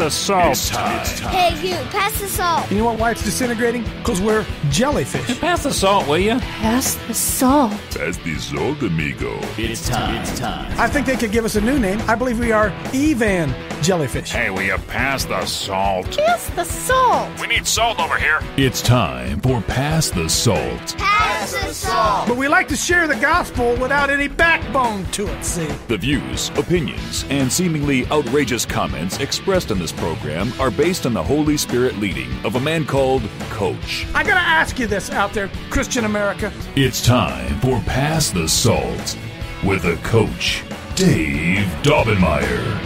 the salt. It's time. Hey, you, pass the salt. You know why it's disintegrating? Because we're jellyfish. Pass the salt, will you? Pass the salt. Pass the salt, amigo. It's time. It's time. I think they could give us a new name. I believe we are Evan jellyfish. Hey, will you pass the salt? Pass the salt. We need salt over here. It's time for Pass the Salt. Pass the salt. But we like to share the gospel without any backbone to it, see? The views, opinions, and seemingly outrageous comments expressed in this program are based on the Holy Spirit leading of a man called Coach. I gotta ask you this out there, Christian America. It's time for Pass the Salt with a Coach, Dave Daubenmire.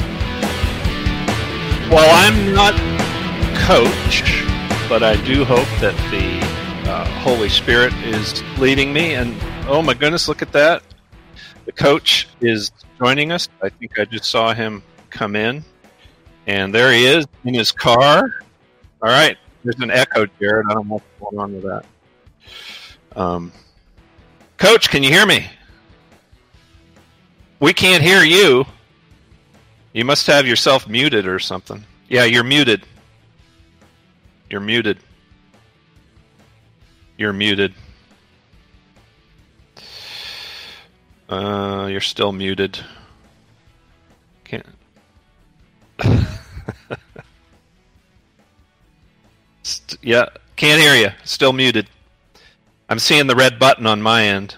Well, I'm not Coach, but I do hope that the Holy Spirit is leading me. And oh my goodness, look at that. The Coach is joining us. I think I just saw him come in. And there he is in his car. All right. There's an echo, Jared. I don't know what's going on with that. Coach, can you hear me? We can't hear you. You must have yourself muted or something. Yeah, you're muted. You're muted. You're muted. You're still muted. Can't. Yeah, can't hear you. Still muted. I'm seeing the red button on my end.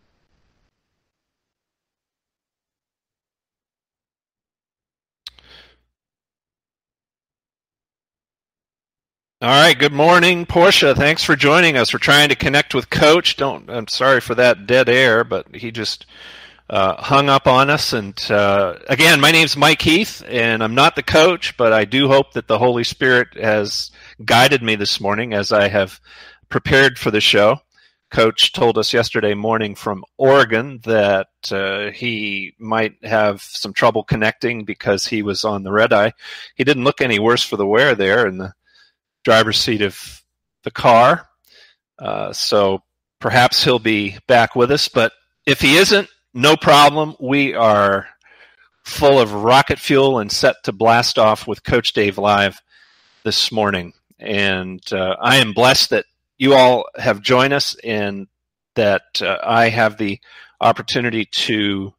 All right, good morning, Portia. Thanks for joining us. We're trying to connect with Coach. I'm sorry for that dead air, but he just hung up on us. And again, my name's Mike Heath, and I'm not the coach, but I do hope that the Holy Spirit has guided me this morning as I have prepared for the show. Coach told us yesterday morning from Oregon that he might have some trouble connecting because he was on the red eye. He didn't look any worse for the wear there in the driver's seat of the car. So perhaps he'll be back with us. But if he isn't, no problem. We are full of rocket fuel and set to blast off with Coach Dave Live this morning. And I am blessed that you all have joined us and that I have the opportunity to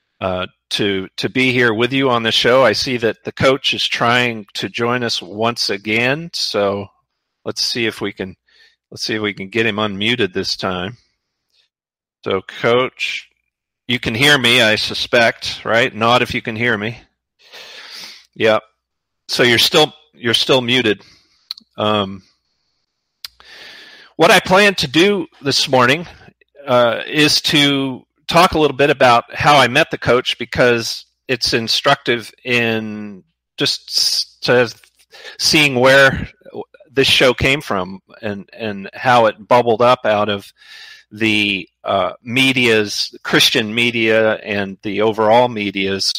be here with you on the show. I see that the coach is trying to join us once again. So let's see if we can get him unmuted this time. So Coach, you can hear me, I suspect, right? Nod if you can hear me. Yeah. So you're still muted. What I plan to do this morning is to talk a little bit about how I met the coach, because it's instructive in just seeing where this show came from and how it bubbled up out of the Christian media and the overall media's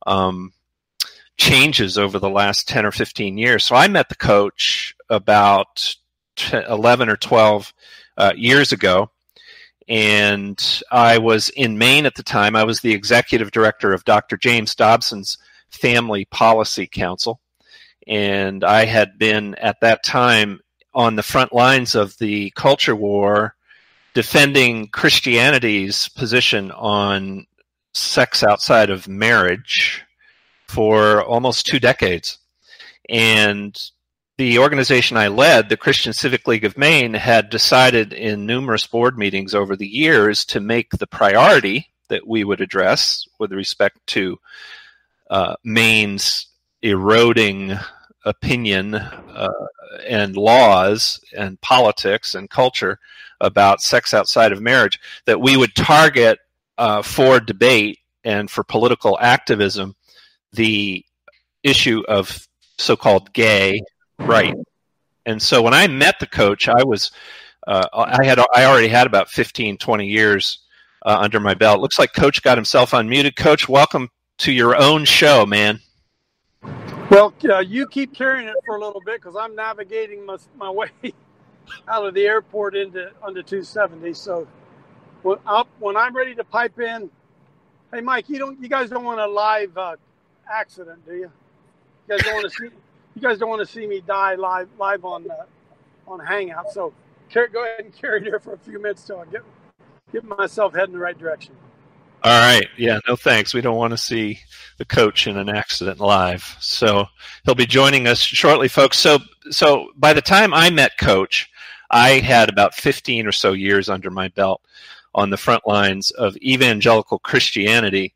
changes over the last 10 or 15 years. So I met the coach about 11 or 12 years ago. And I was in Maine at the time. I was the executive director of Dr. James Dobson's Family Policy Council. And I had been at that time on the front lines of the culture war, defending Christianity's position on sex outside of marriage for almost 2 decades. And the organization I led, the Christian Civic League of Maine, had decided in numerous board meetings over the years to make the priority that we would address with respect to Maine's eroding opinion and laws and politics and culture about sex outside of marriage, that we would target for debate and for political activism the issue of so-called gay right. And so when I met the coach, I already had about 15, 20 years under my belt. Looks like Coach got himself unmuted. Coach, welcome to your own show, man. Well, you keep carrying it for a little bit because I'm navigating my way out of the airport onto 270. So when I'm ready to pipe in, hey Mike, you guys don't want a live accident, do you? You guys don't want to see. you guys don't want to see me die live on Hangout. So go ahead and carry it here for a few minutes till I get myself heading the right direction. All right. Yeah, no thanks. We don't want to see the coach in an accident live. So he'll be joining us shortly, folks. So by the time I met Coach, I had about 15 or so years under my belt on the front lines of evangelical Christianity,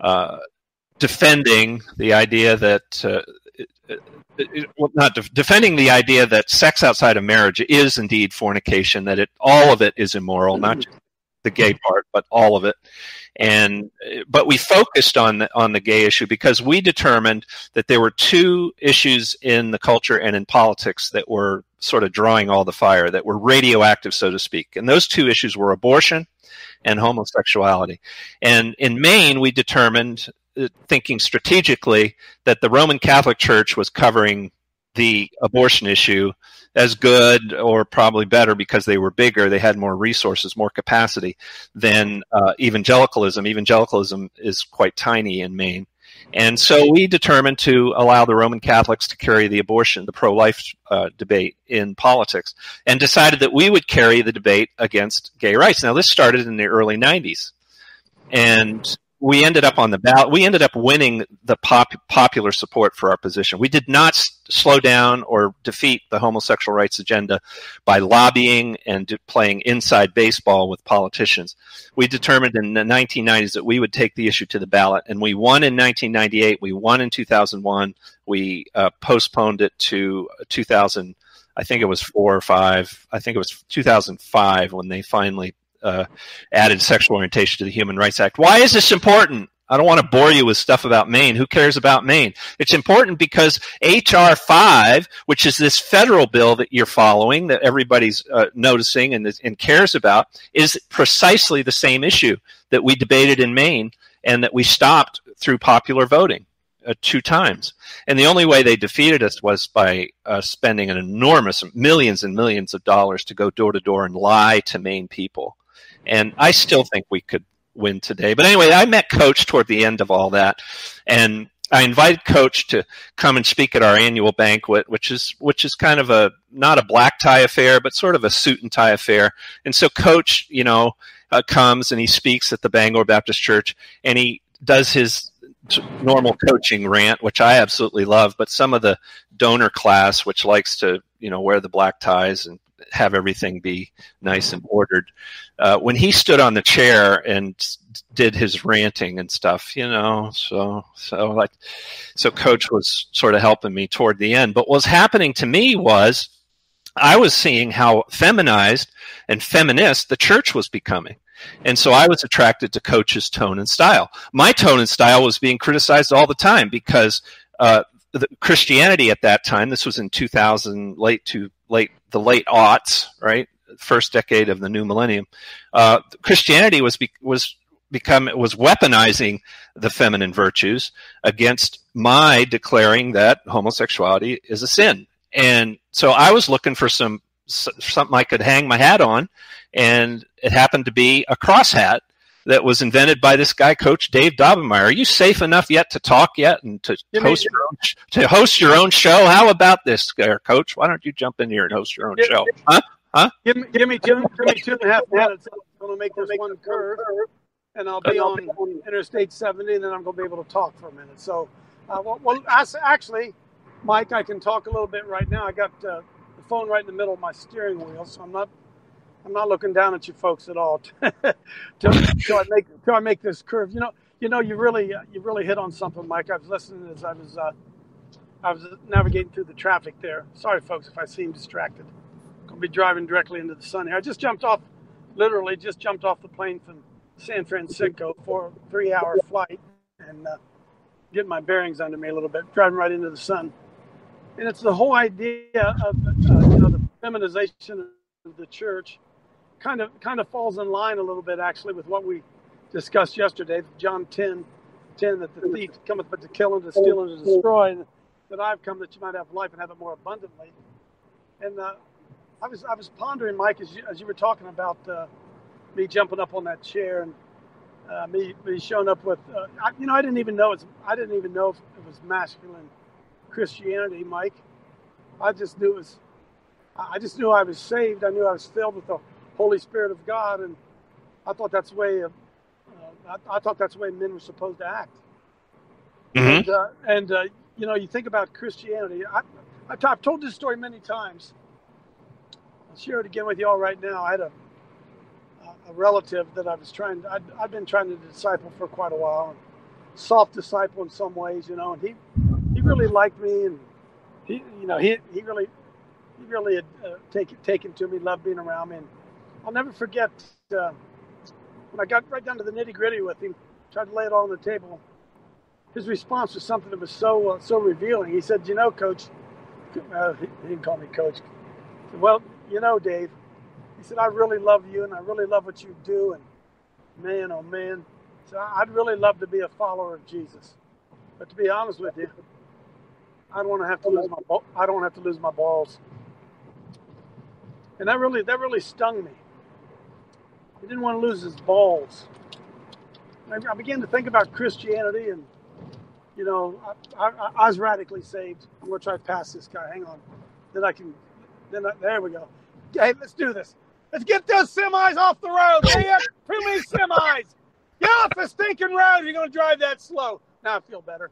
defending the idea that defending the idea that sex outside of marriage is indeed fornication, that all of it is immoral, not just the gay part, but all of it. But we focused on the gay issue because we determined that there were two issues in the culture and in politics that were sort of drawing all the fire, that were radioactive, so to speak. And those two issues were abortion and homosexuality. And in Maine, we determined, thinking strategically, that the Roman Catholic Church was covering the abortion issue as good, or probably better because they were bigger, they had more resources, more capacity than evangelicalism. Evangelicalism is quite tiny in Maine. And so we determined to allow the Roman Catholics to carry the abortion, the pro-life debate in politics, and decided that we would carry the debate against gay rights. Now, this started in the early 90s. And we ended up on the ballot. We ended up winning the popular support for our position. We did not slow down or defeat the homosexual rights agenda by lobbying and playing inside baseball with politicians. We determined in the 1990s that we would take the issue to the ballot, and we won in 1998. We won in 2001. We postponed it to 2000. I think it was 4 or 5. I think it was 2005 when they finally added sexual orientation to the Human Rights Act. Why is this important? I don't want to bore you with stuff about Maine. Who cares about Maine? It's important because H.R. 5, which is this federal bill that you're following, that everybody's noticing and cares about, is precisely the same issue that we debated in Maine and that we stopped through popular voting 2 times. And the only way they defeated us was by spending an enormous millions and millions of dollars to go door to door and lie to Maine people. And I still think we could win today. But anyway, I met Coach toward the end of all that, and I invited Coach to come and speak at our annual banquet, which is kind of not a black tie affair, but sort of a suit and tie affair. And so Coach, comes and he speaks at the Bangor Baptist Church, and he does his normal coaching rant, which I absolutely love. But some of the donor class, which likes to wear the black ties and have everything be nice and ordered, when he stood on the chair and did his ranting and stuff, so Coach was sort of helping me toward the end. But what was happening to me was I was seeing how feminized and feminist the church was becoming. And so I was attracted to Coach's tone and style. My tone and style was being criticized all the time because the Christianity at that time, this was in 2000, the late aughts, right? First decade of the new millennium. Christianity was weaponizing the feminine virtues against my declaring that homosexuality is a sin. And so I was looking for something I could hang my hat on, and it happened to be a cross hat that was invented by this guy, Coach Dave Daubenmire. Are you safe enough yet to talk yet and to host your own show? How about this, Coach? Why don't you jump in here and host your own show? Huh? Give me 2.5 minutes. I'm going to make this one curve, and I'll be on Interstate 70, and then I'm going to be able to talk for a minute. So, actually, Mike, I can talk a little bit right now. I got the phone right in the middle of my steering wheel, so I'm not looking down at you folks at all till I make this curve. You really hit on something, Mike. I was listening as I was navigating through the traffic there. Sorry, folks, if I seem distracted. I'm going to be driving directly into the sun here. I just jumped off the plane from San Francisco for a 3-hour flight and getting my bearings under me a little bit, driving right into the sun. And it's the whole idea of the feminization of the church. Kind of falls in line a little bit actually with what we discussed yesterday, John 10, that the thief cometh but to kill and to steal and to destroy, and that I've come that you might have life and have it more abundantly. And I was pondering, Mike, as you were talking about me jumping up on that chair and me showing up with I didn't even know if it was masculine Christianity, Mike. I just knew I was saved. I knew I was filled with the Holy Spirit of God, and I thought that's the way. I thought that's the way men were supposed to act. Mm-hmm. You think about Christianity. I've told this story many times. I'll share it again with you all right now. I had a relative that I've been trying to disciple for quite a while, soft disciple in some ways, and he really liked me, and he really had taken to me, loved being around me. And I'll never forget when I got right down to the nitty gritty with him, tried to lay it all on the table. His response was something that was so revealing. He said, Coach, he didn't call me Coach. He said, well, Dave, he said, I really love you and I really love what you do. And man, oh man, so I'd really love to be a follower of Jesus. But to be honest with you, I don't want to have to lose my balls. And that really stung me. He didn't want to lose his balls. And I began to think about Christianity, and I was radically saved. I'm going to try to pass this guy. Hang on. There we go. Hey, let's do this. Let's get those semis off the road. Man, too many semis. Get off the stinking road. You're going to drive that slow. Now I feel better.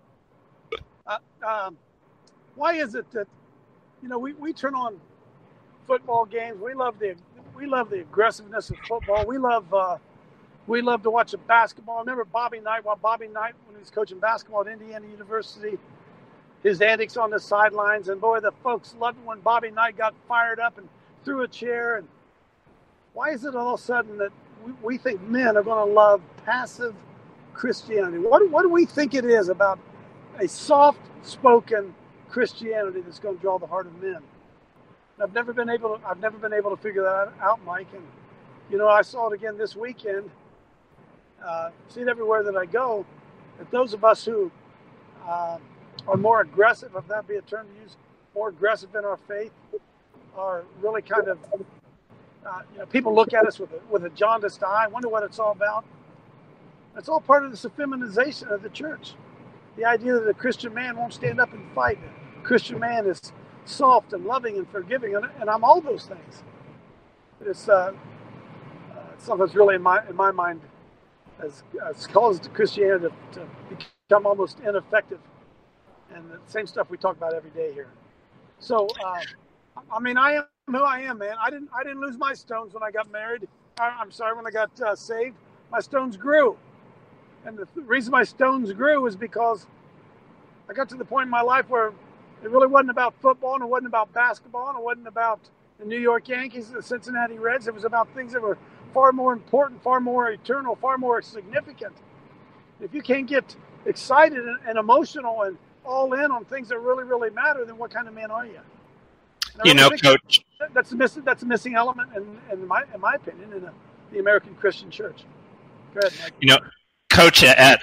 Why is it that, we turn on football games. We love the aggressiveness of football. We love to watch the basketball. I remember Bobby Knight, when he was coaching basketball at Indiana University, his antics on the sidelines. And boy, the folks loved it when Bobby Knight got fired up and threw a chair. And why is it all of a sudden that we think men are going to love passive Christianity? What do we think it is about a soft-spoken Christianity that's going to draw the heart of men? I've never been able to figure that out, Mike. And I saw it again this weekend. See it everywhere that I go. That those of us who are more aggressive, if that be a term to use, more aggressive in our faith, are really kind of people look at us with a jaundiced eye. Wonder what it's all about. It's all part of this effeminization of the church. The idea that a Christian man won't stand up and fight. A Christian man is soft and loving and forgiving, and I'm all those things. It's something that's really in my mind has caused Christianity to become almost ineffective, and the same stuff we talk about every day here. So, I am who I am, man. I didn't lose my stones when I got married. When I got saved, my stones grew, and the reason my stones grew is because I got to the point in my life where it really wasn't about football, and it wasn't about basketball, and it wasn't about the New York Yankees and the Cincinnati Reds. It was about things that were far more important, far more eternal, far more significant. If you can't get excited and emotional and all in on things that really, really matter, then what kind of man are you? Coach, that's a missing element, in my opinion, in the American Christian church. Go ahead, Mike. Coach, at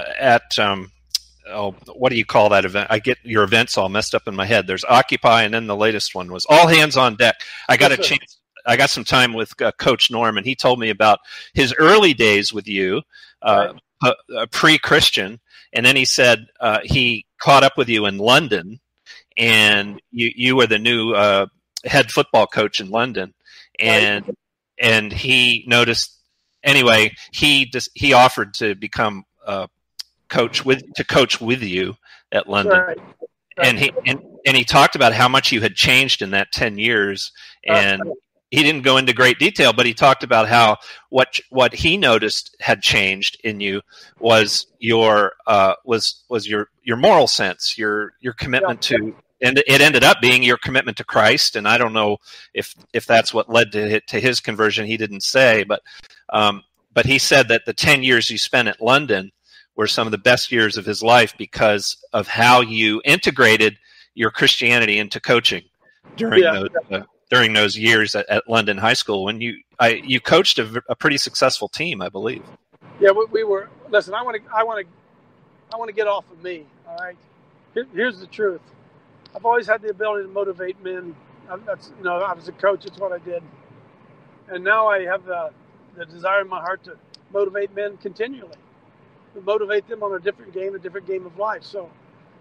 what do you call that event? I get your events all messed up in my head. There's Occupy, and then the latest one was All Hands on Deck. I got some time with Coach Norm, and he told me about his early days with you, pre-Christian, and then he said he caught up with you in London, and you were the new head football coach in London, and he noticed. Anyway, he offered to become coach with you at London, right. And he talked about how much you had changed in that 10 years, and he didn't go into great detail, but he talked about how what he noticed had changed in you was your moral sense, your commitment to, and it ended up being your commitment to Christ. And I don't know if that's what led to his conversion. He didn't say, but he said that the 10 years you spent at London were some of the best years of his life because of how you integrated your Christianity into coaching during those years at London High School when you coached a pretty successful team, I believe. Yeah, we were. Listen, I want to get off of me. All right, here's the truth. I've always had the ability to motivate men. I was a coach. It's what I did, and now I have the desire in my heart to motivate men continually, to motivate them on a different game of life. So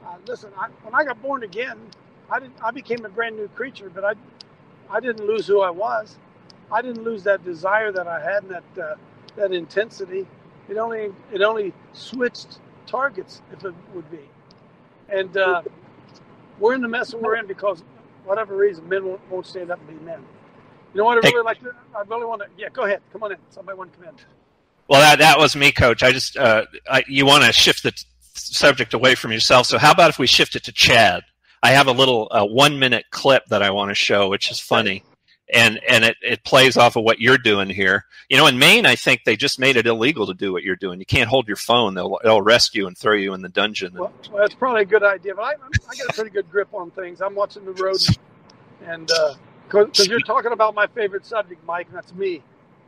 Listen, when I got born again, I became a brand new creature, but I didn't lose who I was. I didn't lose that desire that I had and that intensity. It only switched targets, if it would be. And we're in the mess that we're in because, whatever reason, men won't stand up and be men. You know what I really like? I really want to. Yeah, go ahead. Come on in. Somebody want to come in. Well, that was me, Coach. I just you want to shift the subject away from yourself. So how about if we shift it to Chad? I have a little 1-minute clip that I want to show, which is funny, and it plays off of what you're doing here. You know, in Maine, I think they just made it illegal to do what you're doing. You can't hold your phone; they'll arrest you and throw you in the dungeon. Well, that's probably a good idea, but I got a pretty good grip on things. I'm watching the road, and because you're talking about my favorite subject, Mike, and that's me.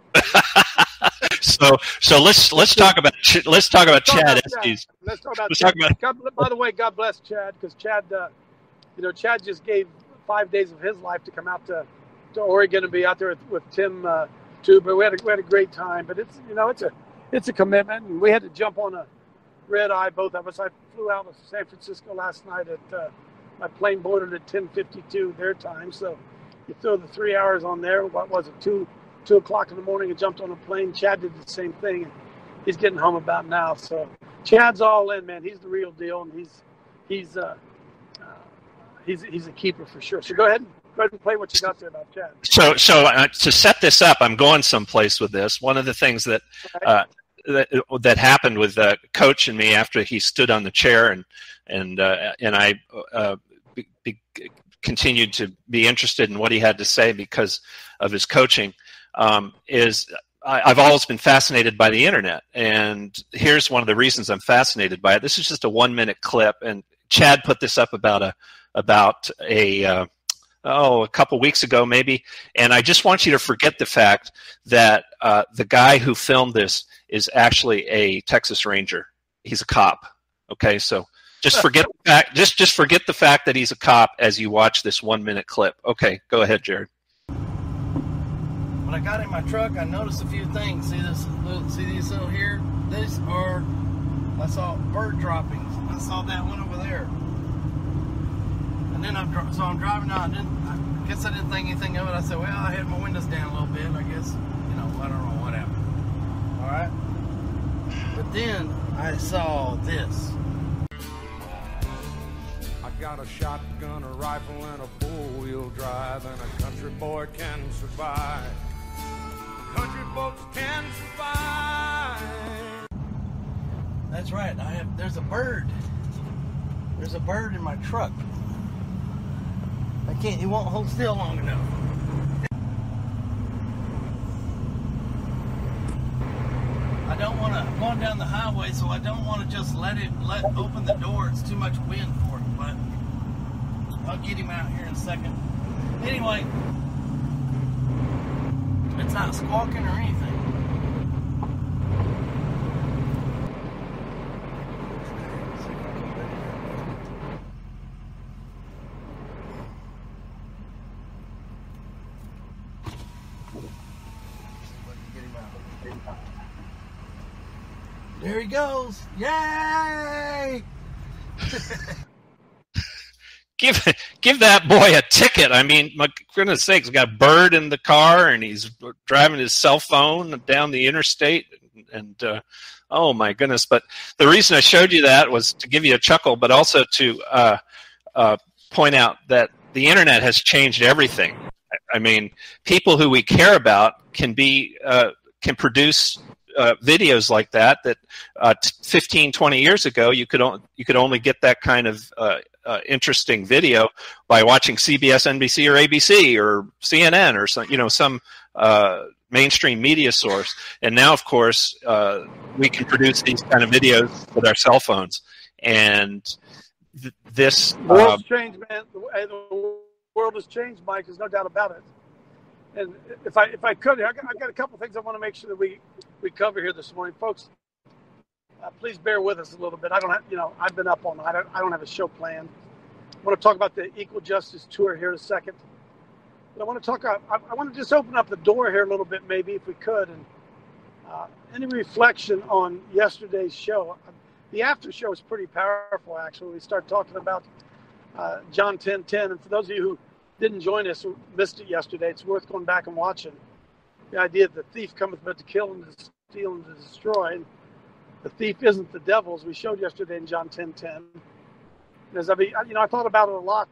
So let's talk about Chad Estes. Let's talk about Chad. By the way, God bless Chad, because Chad, Chad just gave 5 days of his life to come out to Oregon and be out there with Tim too. But we had a great time. But it's a commitment, and we had to jump on a red eye, both of us. I flew out of San Francisco last night at my plane boarded at 10:52 their time. So you throw the 3 hours on there. What was it? 2 o'clock in the morning and jumped on a plane. Chad did the same thing, and he's getting home about now. So Chad's all in, man. He's the real deal, and he's a keeper for sure. So go ahead and play what you got there about Chad. So to set this up, I'm going someplace with this. One of the things that that happened with Coach and me after he stood on the chair and I continued to be interested in what he had to say because of his coaching. Is I've always been fascinated by the internet, and here's one of the reasons I'm fascinated by it. This is just a 1-minute clip, and Chad put this up about a couple weeks ago maybe, and I just want you to forget the fact that the guy who filmed this is actually a Texas Ranger. He's a cop. Okay, so just forget the fact. Just forget the fact that he's a cop as you watch this 1-minute clip. Okay, go ahead, Jared. When I got in my truck, I noticed a few things. See these little here? I saw bird droppings. I saw that one over there. And then I'm driving out, and then I guess I didn't think anything of it. I said, well, I had my windows down a little bit. I guess, I don't know what happened. All right? But then I saw this. I got a shotgun, a rifle, and a four-wheel drive, and a country boy can survive. Country folks can survive. That's right. There's a bird. There's a bird in my truck. It won't hold still long enough. I'm going down the highway, so I don't want to just let open the door. It's too much wind for it, but I'll get him out here in a second. Anyway, it's not squawking or anything. There he goes. Yay! Give that boy a ticket. I mean, my goodness sakes, he's got a bird in the car, and he's driving his cell phone down the interstate, and oh my goodness. But the reason I showed you that was to give you a chuckle, but also to point out that the internet has changed everything. I mean, people who we care about can produce videos like that 15, 20 years ago you could only get that kind of interesting video by watching CBS, NBC, or ABC, or CNN, or some mainstream media source. And now, of course, we can produce these kind of videos with our cell phones. And this the world's changed, man. The world has changed, Mike. There's no doubt about it. And if I could, I got a couple things I want to make sure that we cover here this morning, folks. Please bear with us a little bit. I don't have, I've been up all night. I don't have a show planned. I want to talk about the Equal Justice Tour here in a second. But I want to just open up the door here a little bit, maybe, if we could. And any reflection on yesterday's show. the after show is pretty powerful, actually. We start talking about John 10:10. And for those of you who didn't join us or missed it yesterday, it's worth going back and watching. The idea that the thief cometh but to kill and to steal and to destroy. And the thief isn't the devil, as we showed yesterday in John 10:10. And as I thought about it a lot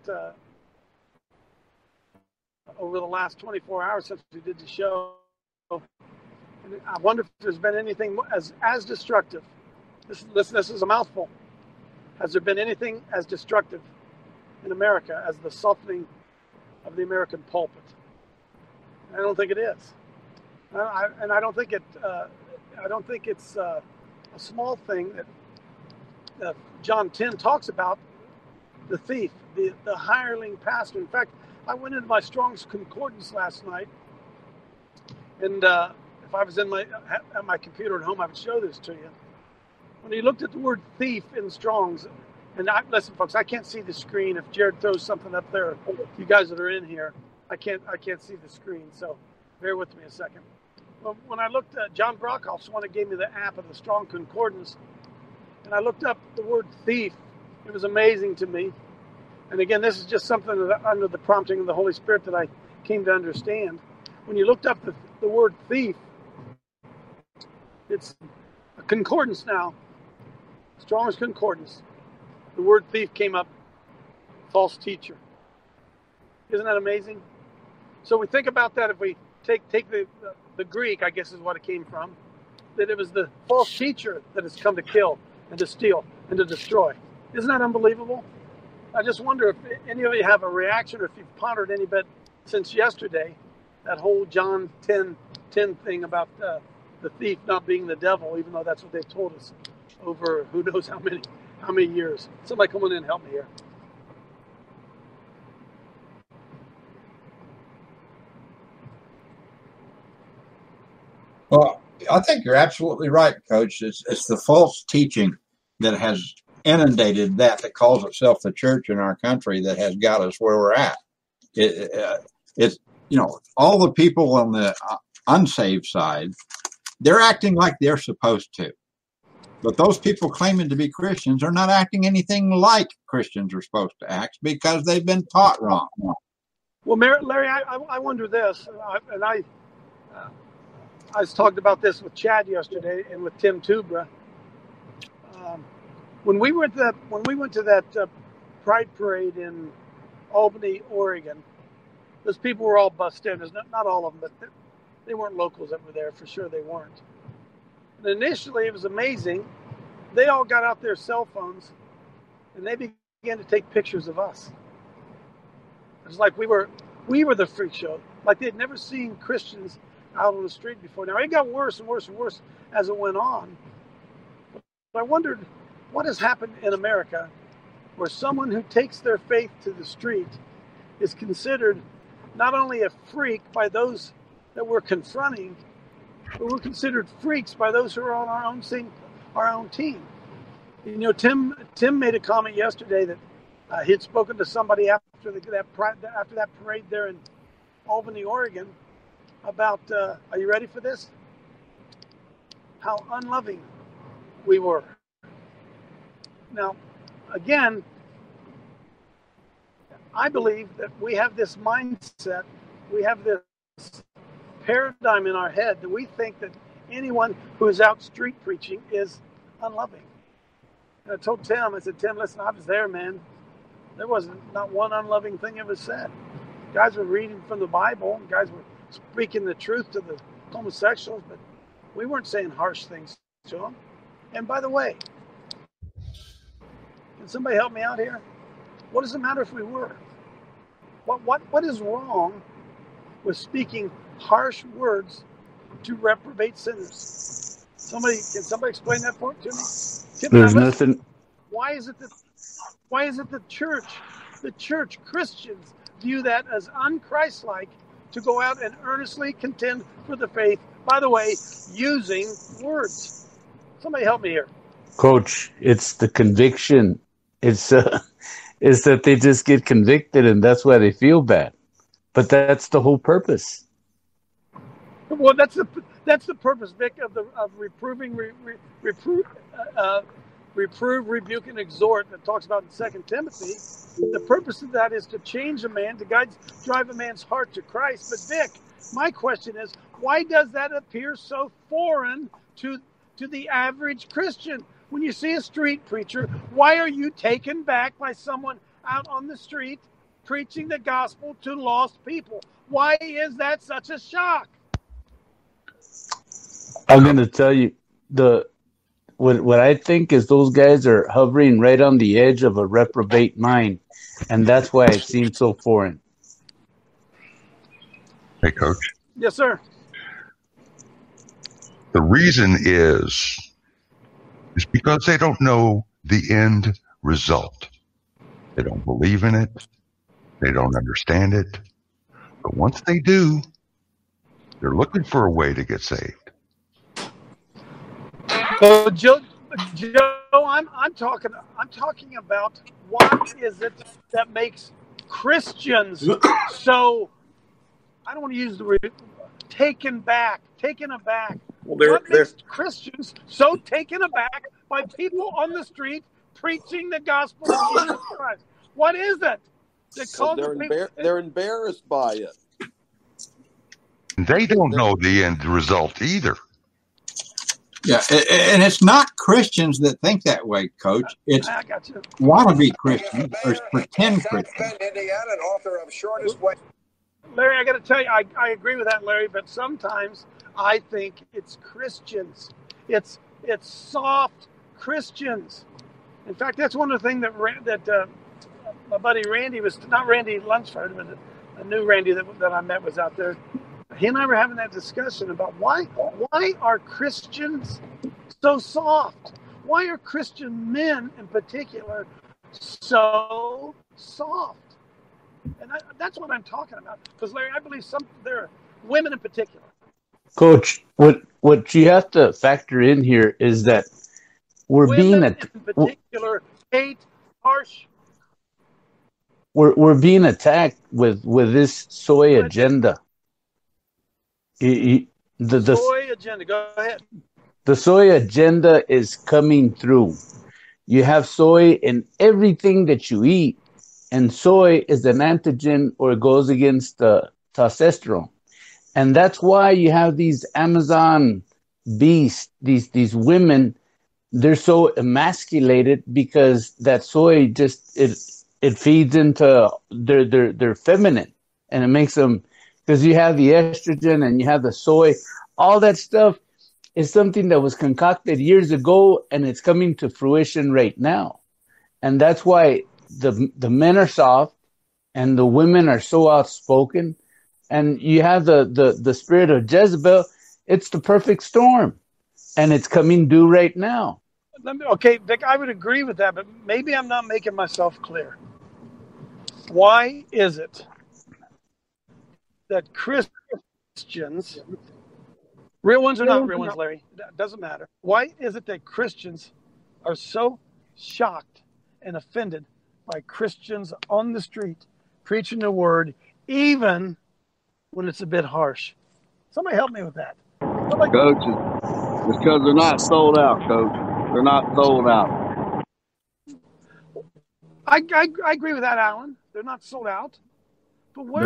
over the last 24 hours since we did the show. And I wonder if there's been anything as destructive. This is a mouthful. Has there been anything as destructive in America as the softening of the American pulpit? I don't think it is. I don't think it's a small thing that John 10 talks about the thief, the hireling pastor. In fact, I went into my Strong's Concordance last night, and if I was at my computer at home, I would show this to you. When he looked at the word thief in Strong's, and listen, folks, I can't see the screen. If Jared throws something up there, you guys that are in here, I can't see the screen, so bear with me a second. Well, when I looked at John Brockhoff's one that gave me the app of the Strong Concordance, and I looked up the word thief, it was amazing to me. And again, this is just something that under the prompting of the Holy Spirit that I came to understand. When you looked up the word thief, it's a concordance now, Strong's Concordance. The word thief came up, false teacher. Isn't that amazing? So we think about that if we take the Greek, I guess is what it came from, that it was the false teacher that has come to kill and to steal and to destroy. Isn't that unbelievable? I just wonder if any of you have a reaction or if you've pondered any bit since yesterday, that whole John 10:10 thing about the thief not being the devil, even though that's what they've told us over who knows how many years. Somebody come on in and help me here. Well, I think you're absolutely right, Coach. It's the false teaching that has inundated that calls itself the church in our country that has got us where we're at. It's all the people on the unsaved side, they're acting like they're supposed to. But those people claiming to be Christians are not acting anything like Christians are supposed to act because they've been taught wrong. Well, Larry, I wonder this, and I talked about this with Chad yesterday and with Tim Tubra. When we went to that Pride Parade in Albany, Oregon, those people were all bussed in. There's not all of them, but they weren't locals that were there. For sure they weren't. And initially, it was amazing. They all got out their cell phones, and they began to take pictures of us. It was like we were the freak show. Like they had never seen Christians out on the street before. Now, it got worse and worse and worse as it went on. But I wondered what has happened in America where someone who takes their faith to the street is considered not only a freak by those that we're confronting, but we're considered freaks by those who are on our own team. You know, Tim made a comment yesterday that he had spoken to somebody after that parade there in Albany, Oregon, about, are you ready for this? How unloving we were. Now, again, I believe that we have this mindset, we have this paradigm in our head that we think that anyone who is out street preaching is unloving. And I told Tim, I said, Tim, listen, I was there, man. There wasn't not one unloving thing ever said. Guys were reading from the Bible, and guys were speaking the truth to the homosexuals, but we weren't saying harsh things to them. And by the way, can somebody help me out here? What does it matter if we were? What is wrong with speaking harsh words to reprobate sinners? Can somebody explain that to me? Tim, there's nothing. Why is it the church, Christians view that as unchristlike to go out and earnestly contend for the faith, by the way, using words? Somebody help me here. Coach, it's the conviction. It's that they just get convicted and that's why they feel bad. But that's the whole purpose. Well, that's the purpose, Vic, of reproving reprove, rebuke, and exhort that talks about in 2 Timothy. The purpose of that is to change a man, to drive a man's heart to Christ. But Vic, my question is, why does that appear so foreign to the average Christian? When you see a street preacher, why are you taken back by someone out on the street preaching the gospel to lost people? Why is that such a shock? I'm going to tell you, what I think is those guys are hovering right on the edge of a reprobate mind, and that's why it seems so foreign. Hey, Coach. Yes, sir. The reason is because they don't know the end result. They don't believe in it. They don't understand it. But once they do, they're looking for a way to get saved. Joe, I'm talking about what is it that makes Christians so, I don't want to use the word taken aback. Well, What makes Christians so taken aback by people on the street preaching the gospel of Jesus Christ? What is it? They're embarrassed by it. They don't know the end result either. Yeah, and it's not Christians that think that way, Coach. It's wannabe Christians or pretend Christians. Larry, I got to tell you, I agree with that, Larry. But sometimes I think it's Christians. It's soft Christians. In fact, that's one of the things that my buddy Randy was not Randy Lunsford, but a new Randy that I met was out there. He and I were having that discussion about why are Christians so soft? Why are Christian men in particular so soft? And that's what I'm talking about. Because Larry, I believe there are women in particular. Coach, what you have to factor in here is that women in particular hate harsh. We're being attacked with this soy agenda. The soy agenda. Go ahead. The soy agenda is coming through. You have soy in everything that you eat, and soy is an antigen or goes against testosterone, and that's why you have these Amazon beasts, these women. They're so emasculated because that soy just it feeds into their feminine, and it makes them. Because you have the estrogen and you have the soy, all that stuff is something that was concocted years ago, and it's coming to fruition right now. And that's why the men are soft and the women are so outspoken. And you have the spirit of Jezebel. It's the perfect storm, and it's coming due right now. Okay, Vic, I would agree with that, but maybe I'm not making myself clear. Why is it that Christians, real ones or not real ones, Larry, it doesn't matter. Why is it that Christians are so shocked and offended by Christians on the street preaching the word, even when it's a bit harsh? Somebody help me with that. Coach, it's because they're not sold out, Coach. They're not sold out. I agree with that, Alan. They're not sold out. But where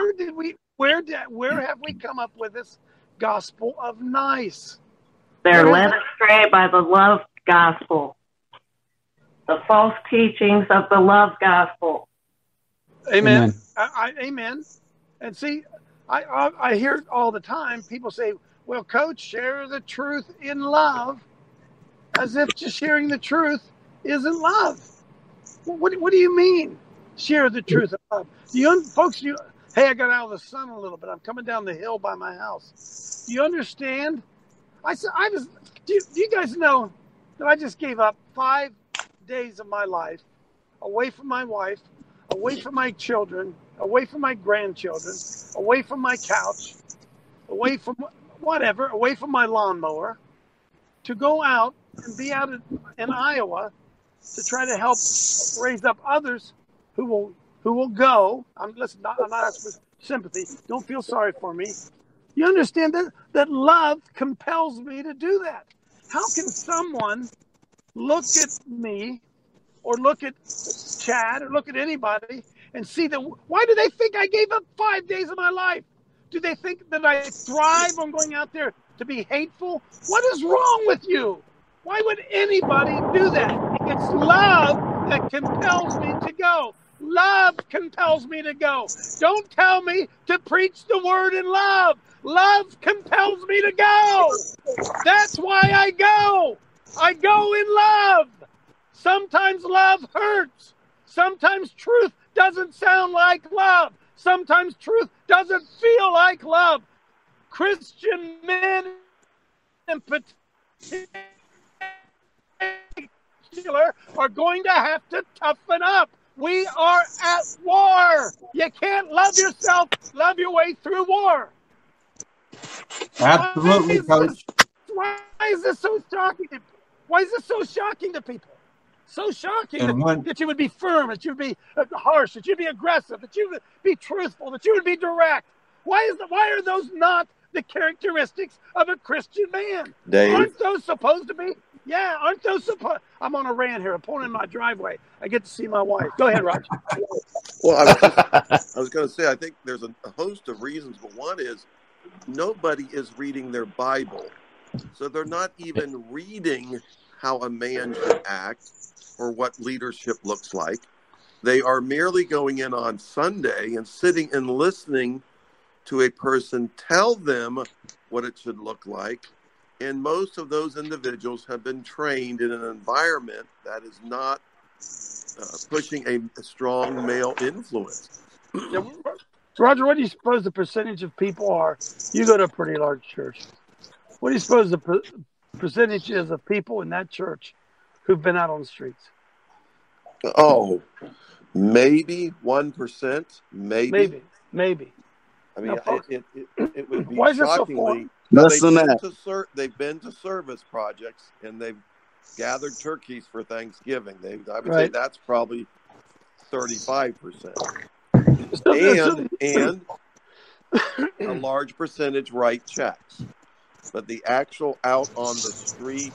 have we come up with this gospel of nice? They're led astray by the love gospel, the false teachings of the love gospel. Amen. Amen. And see, I hear it all the time. People say, well, Coach, share the truth in love, as if just sharing the truth isn't love. What do you mean, share the truth in love? Hey, I got out of the sun a little bit. I'm coming down the hill by my house. Do you understand? Do you guys know that I just gave up 5 days of my life away from my wife, away from my children, away from my grandchildren, away from my couch, away from whatever, away from my lawnmower, to go out and be out in Iowa to try to help raise up others who will go. I'm not asking for sympathy. Don't feel sorry for me. You understand that love compels me to do that. How can someone look at me or look at Chad or look at anybody and see that, why do they think I gave up 5 days of my life? Do they think that I thrive on going out there to be hateful? What is wrong with you? Why would anybody do that? It's love that compels me to go. Love compels me to go. Don't tell me to preach the word in love. Love compels me to go. That's why I go. I go in love. Sometimes love hurts. Sometimes truth doesn't sound like love. Sometimes truth doesn't feel like love. Christian men in particular are going to have to toughen up. We are at war. You can't love yourself, love your way through war. Absolutely, Coach. Why is this so shocking? Why is this so shocking to people? So shocking that you would be firm, that you would be harsh, that you'd be aggressive, that you would be truthful, that you would be direct. Why are those not the characteristics of a Christian man? Dave. Aren't those supposed to be? Yeah, aren't those supposed? I'm on a rant here. I'm pulling in my driveway. I get to see my wife. Go ahead, Roger. Well, I was going to say, I think there's a host of reasons, but one is nobody is reading their Bible. So they're not even reading how a man should act or what leadership looks like. They are merely going in on Sunday and sitting and listening to a person tell them what it should look like. And most of those individuals have been trained in an environment that is not pushing a strong male influence. Yeah, Roger, what do you suppose the percentage of people are? You go to a pretty large church. What do you suppose the percentage is of people in that church who've been out on the streets? Oh, maybe 1%. Maybe. I mean, now, it would be why is shockingly. Less than that. They've been to service projects and they've gathered turkeys for Thanksgiving. I would say that's probably 35%. And a large percentage write checks. But the actual out on the street,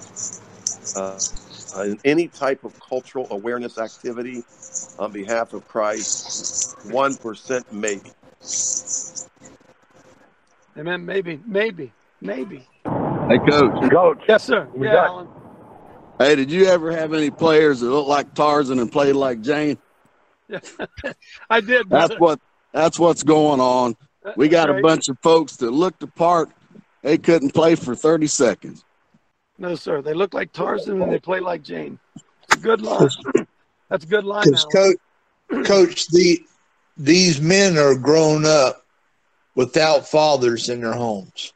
any type of cultural awareness activity on behalf of Christ, 1% maybe. Amen. Maybe. Hey, Coach. Yes, sir. Alan. Hey, did you ever have any players that looked like Tarzan and played like Jane? Yeah. I did. Brother. That's what's going on. We got a bunch of folks that looked the part. They couldn't play for 30 seconds. No, sir. They look like Tarzan and they play like Jane. It's a good line. That's a good line. Coach, these men are grown up without fathers in their homes.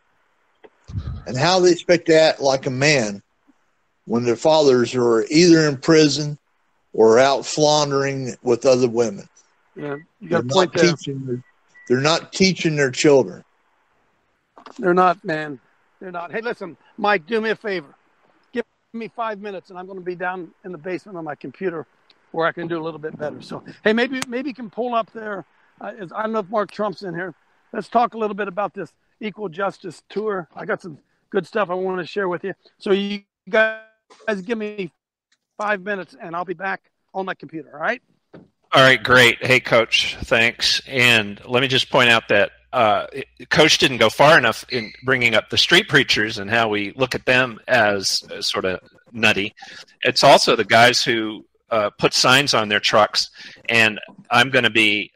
And how they expect to act like a man when their fathers are either in prison or out floundering with other women. Yeah, you got a point there. They're not teaching their children. They're not, man. They're not. Hey, listen, Mike, do me a favor. Give me 5 minutes, and I'm going to be down in the basement on my computer where I can do a little bit better. So, hey, maybe you can pull up there. I don't know if Mark Trump's in here. Let's talk a little bit about this Equal Justice Tour. I got some good stuff I want to share with you. So you guys give me 5 minutes, and I'll be back on my computer, all right? All right, great. Hey, Coach, thanks. And let me just point out that Coach didn't go far enough in bringing up the street preachers and how we look at them as sort of nutty. It's also the guys who put signs on their trucks. And I'm going to be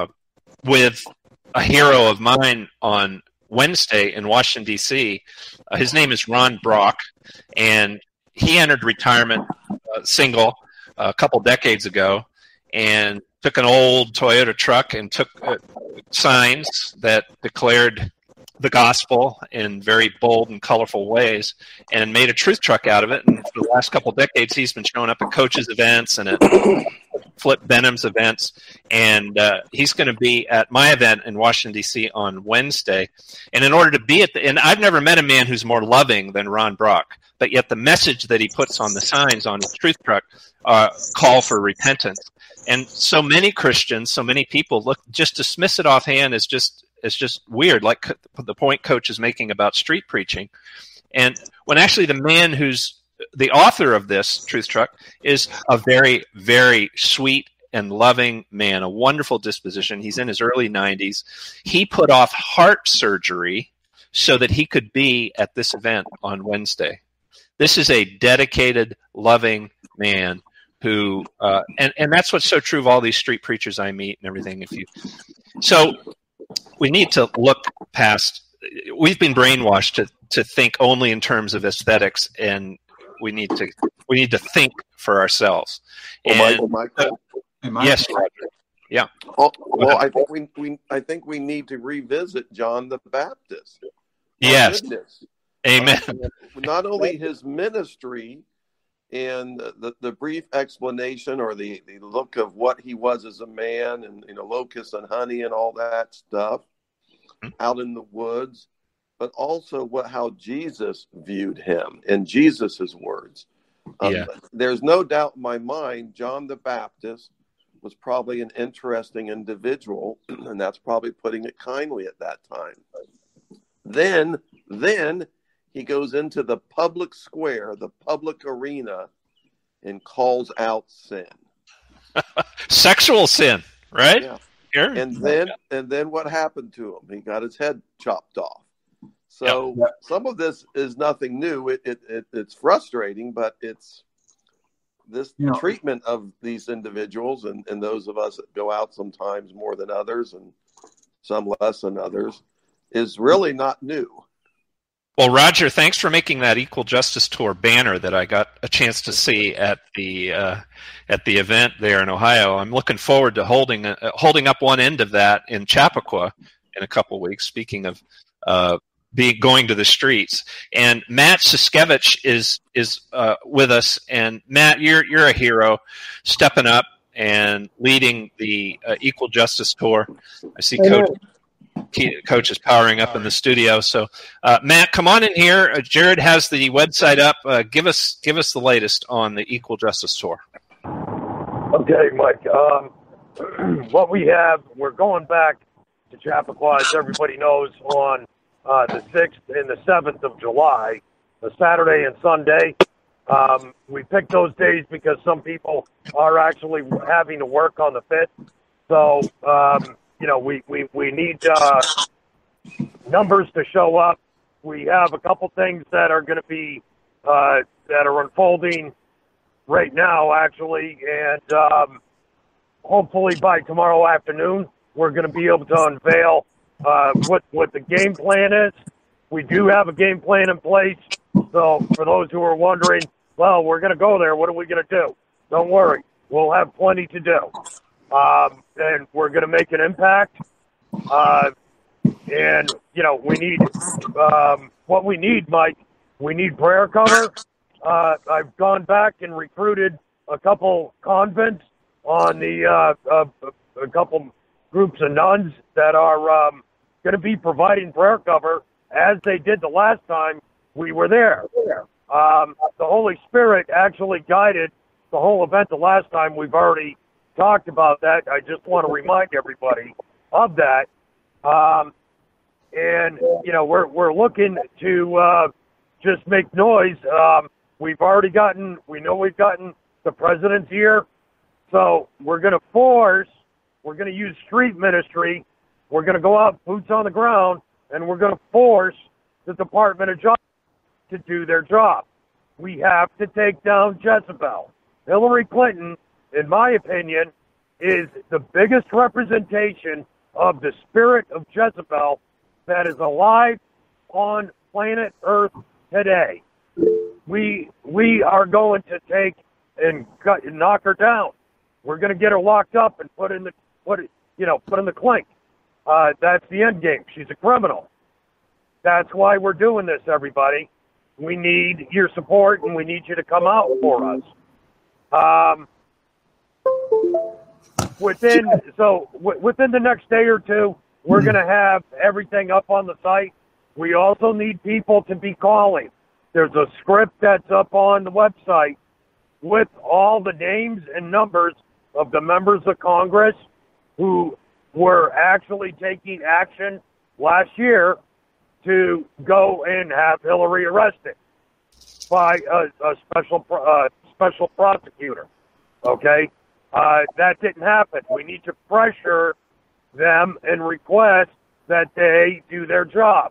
with a hero of mine on Wednesday in Washington, D.C. His name is Ron Brock, and he entered retirement single a couple decades ago and took an old Toyota truck and took signs that declared the gospel in very bold and colorful ways and made a truth truck out of it. And for the last couple of decades, he's been showing up at Coach's events and at Flip Benham's events. And he's going to be at my event in Washington, D.C. on Wednesday. And in order to be at and I've never met a man who's more loving than Ron Brock, but yet the message that he puts on the signs on his truth truck call for repentance. And so many Christians, so many people just dismiss it offhand as just weird, like the point Coach is making about street preaching. And when actually the man who's the author of this, Truth Truck, is a very, very sweet and loving man, a wonderful disposition. He's in his early 90s. He put off heart surgery so that he could be at this event on Wednesday. This is a dedicated, loving man who, and that's what's so true of all these street preachers I meet and everything. So we need to look past. We've been brainwashed to think only in terms of aesthetics, and we need to think for ourselves. Michael. Yes, Roger. Yeah. Well, I think we need to revisit John the Baptist. Yes. Goodness. Amen. Not only his ministry and the brief explanation or the look of what he was as a man, and locusts and honey and all that stuff out in the woods, but also how Jesus viewed him in Jesus's words. There's no doubt in my mind John the Baptist was probably an interesting individual, and that's probably putting it kindly at that time. Then he goes into the public square, the public arena, and calls out sin. Sexual sin, right? Yeah. Sure. And then what happened to him? He got his head chopped off. So some of this is nothing new. It's frustrating, but it's this treatment of these individuals and those of us that go out sometimes more than others and some less than others is really not new. Well, Roger, thanks for making that Equal Justice Tour banner that I got a chance to see at the event there in Ohio. I'm looking forward to holding up one end of that in Chappaqua in a couple weeks. Speaking of going to the streets, and Matt Siskevich is with us. And Matt, you're a hero, stepping up and leading the Equal Justice Tour. I see Coach is powering up in the studio. So, Matt, come on in here. Jared has the website up. Give us the latest on the Equal Justice Tour. Okay, Mike. What we have, we're going back to Chappaqua, as everybody knows, on the 6th and the 7th of July, the Saturday and Sunday. We picked those days because some people are actually having to work on the 5th. So, we need numbers to show up. We have a couple things that are going to be that are unfolding right now, actually, and hopefully by tomorrow afternoon we're going to be able to unveil what the game plan is. We do have a game plan in place. So for those who are wondering, well, we're going to go there. What are we going to do? Don't worry. We'll have plenty to do. And we're going to make an impact. And, we need what we need, Mike. We need prayer cover. I've gone back and recruited a couple convents on the a couple groups of nuns that are going to be providing prayer cover as they did the last time we were there. The Holy Spirit actually guided the whole event the last time. We've already talked about that. I just want to remind everybody of that. And, we're looking to just make noise. We know we've gotten the president's ear. So we're going to use street ministry. We're going to go out, boots on the ground, and we're going to force the Department of Justice to do their job. We have to take down Jezebel. Hillary Clinton, in my opinion, is the biggest representation of the spirit of Jezebel that is alive on planet Earth today. We are going to take and knock her down. We're going to get her locked up and put in the clink. That's the end game. She's a criminal. That's why we're doing this, everybody. We need your support, and we need you to come out for us. Within the next day or two, we're going to have everything up on the site. We also need people to be calling. There's a script that's up on the website with all the names and numbers of the members of Congress who were actually taking action last year to go and have Hillary arrested. by a special prosecutor. Okay, that didn't happen. We need to pressure them and request that they do their job.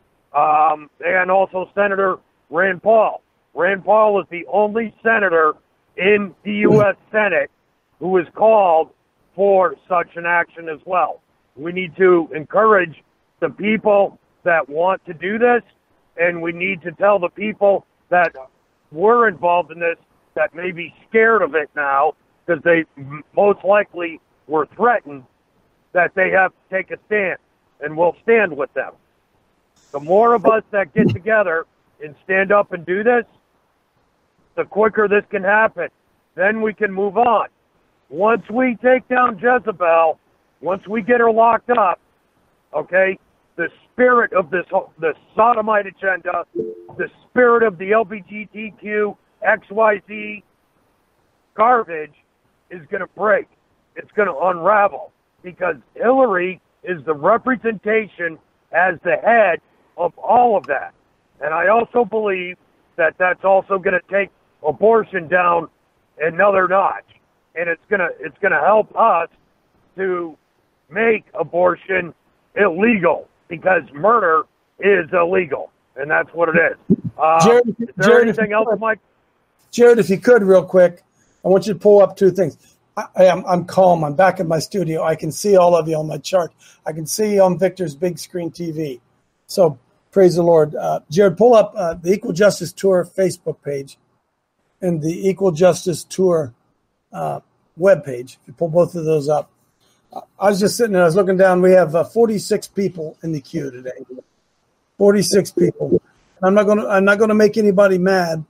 And also Senator Rand Paul. Rand Paul is the only senator in the U.S. Senate who is called for such an action as well. We need to encourage the people that want to do this, and we need to tell the people that were involved in this that may be scared of it now because they most likely were threatened, that they have to take a stand, and we'll stand with them. The more of us that get together and stand up and do this, the quicker this can happen. Then we can move on. Once we take down Jezebel, once we get her locked up, okay, the spirit of the sodomite agenda, the spirit of the LGBTQ, XYZ garbage is going to break. It's going to unravel because Hillary is the representation as the head of all of that. And I also believe that that's also going to take abortion down another notch. And it's gonna help us to make abortion illegal because murder is illegal, and that's what it is. Is there anything else, Mike? Jared, if you could, real quick, I want you to pull up two things. I'm calm. I'm back in my studio. I can see all of you on my chart. I can see you on Victor's big screen TV. So praise the Lord. Jared, pull up the Equal Justice Tour Facebook page and the Equal Justice Tour webpage. If you pull both of those up. I was just sitting there. I was looking down. We have 46 people in the queue today. 46 people. I'm not going to make anybody mad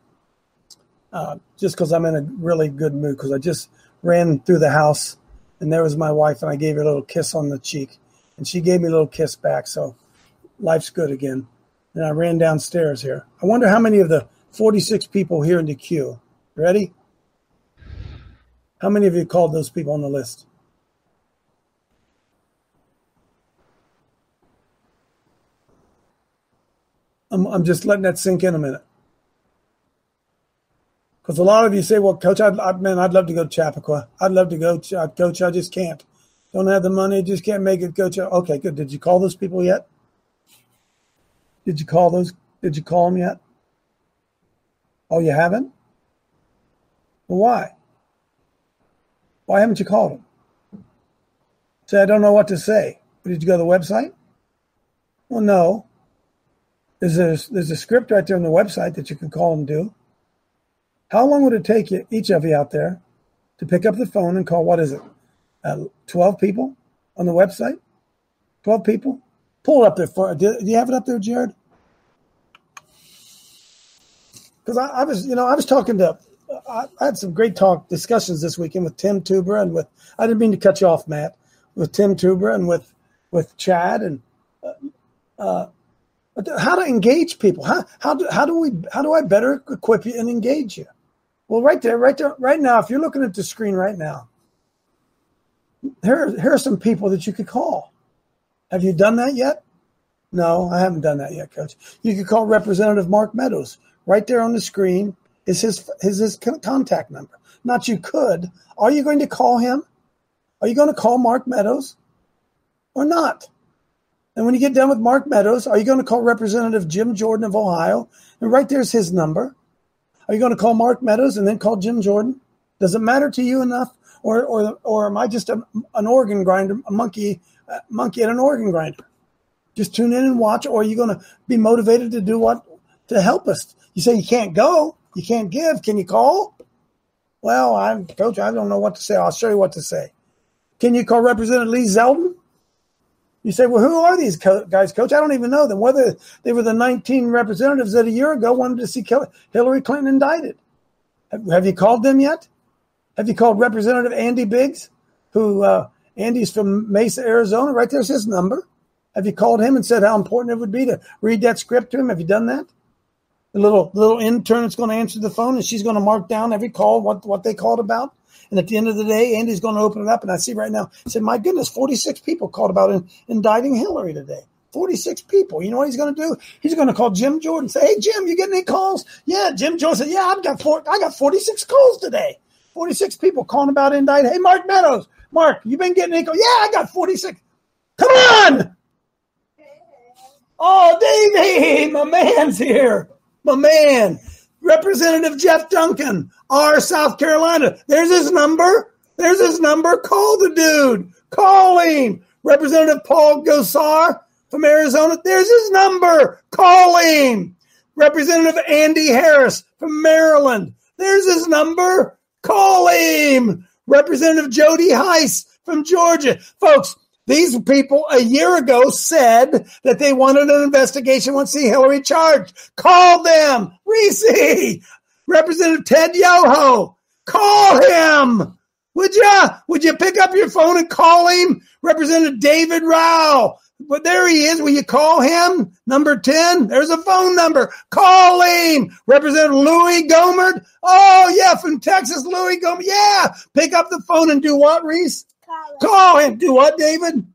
just because I'm in a really good mood because I just ran through the house and there was my wife and I gave her a little kiss on the cheek and she gave me a little kiss back. So life's good again. And I ran downstairs here. I wonder how many of the 46 people here in the queue. Ready? How many of you called those people on the list? I'm just letting that sink in a minute. Because a lot of you say, well, Coach, I'd love to go to Chappaqua. I'd love to go, Coach, I just can't. Don't have the money, just can't make it, Coach. Okay, good. Did you call those people yet? Did you call them yet? Oh, you haven't? Well, why? Why haven't you called them? Say, I don't know what to say. Did you go to the website? Well, no. There's a script right there on the website that you can call and do. How long would it take you, each of you out there, to pick up the phone and call, what is it, 12 people on the website? 12 people? Pull it up there. Do you have it up there, Jared? Because I was talking to, I had some great discussions this weekend with Tim Tuber and I didn't mean to cut you off, Matt, with Tim Tuber and with Chad and how to engage people. How do I better equip you and engage you? Well, right there, right now, if you're looking at the screen right now, here are some people that you could call. Have you done that yet? No, I haven't done that yet, Coach. You could call Representative Mark Meadows. Right there on the screen is his contact number. Not you could. Are you going to call him? Are you going to call Mark Meadows or not? And when you get done with Mark Meadows, are you going to call Representative Jim Jordan of Ohio? And right there's his number. Are you going to call Mark Meadows and then call Jim Jordan? Does it matter to you enough? Or am I just an organ grinder, a monkey at an organ grinder? Just tune in and watch, or are you going to be motivated to do what? To help us. You say you can't go, you can't give. Can you call? Well, Coach, I don't know what to say. I'll show you what to say. Can you call Representative Lee Zeldin? You say, well, who are these guys, Coach? I don't even know them. Whether they were the 19 representatives that a year ago wanted to see Hillary Clinton indicted. Have you called them yet? Have you called Representative Andy Biggs, who Andy's from Mesa, Arizona? Right there's his number. Have you called him and said how important it would be to read that script to him? Have you done that? The little intern that's going to answer the phone, and she's going to mark down every call, what they called about. And at the end of the day, Andy's going to open it up. And I see right now, I said, my goodness, 46 people called about indicting Hillary today. 46 people. You know what he's going to do? He's going to call Jim Jordan and say, hey, Jim, you getting any calls? Yeah, Jim Jordan said, yeah, I got 46 calls today. 46 people calling about indicted. Hey, Mark Meadows. Mark, you been getting any calls? Yeah, I got 46. Come on. Oh, Davey, my man's here. My man. Representative Jeff Duncan, R, South Carolina. There's his number. Call the dude. Call him. Representative Paul Gosar from Arizona. There's his number. Call him. Representative Andy Harris from Maryland. There's his number. Call him. Representative Jody Heiss from Georgia. Folks, these people a year ago said that they wanted an investigation, want to see Hillary charged. Call them. Reese. Representative Ted Yoho. Call him. Would you pick up your phone and call him? Representative David Rao. But there he is. Will you call him? Number 10. There's a phone number. Call him. Representative Louis Gohmert. Oh, yeah, from Texas, Louis Gohmert. Yeah. Pick up the phone and do what, Reese? Call him. Do what, David?